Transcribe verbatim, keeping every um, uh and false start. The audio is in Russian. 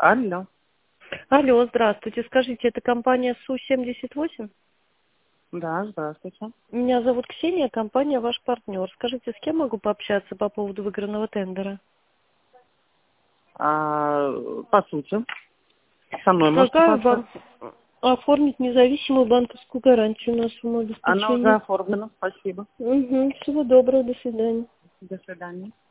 Алло. Алло, здравствуйте. Скажите, это компания Су семьдесят восемь? Да, здравствуйте. Меня зовут Ксения, компания ваш партнер. Скажите, с кем могу пообщаться по поводу выигранного тендера? А, по сути, со мной можете Предлагаю вам пообщаться. оформить независимую банковскую гарантию нашему Она уже обеспечению. оформлена, спасибо. Угу, всего доброго, до свидания. До свидания.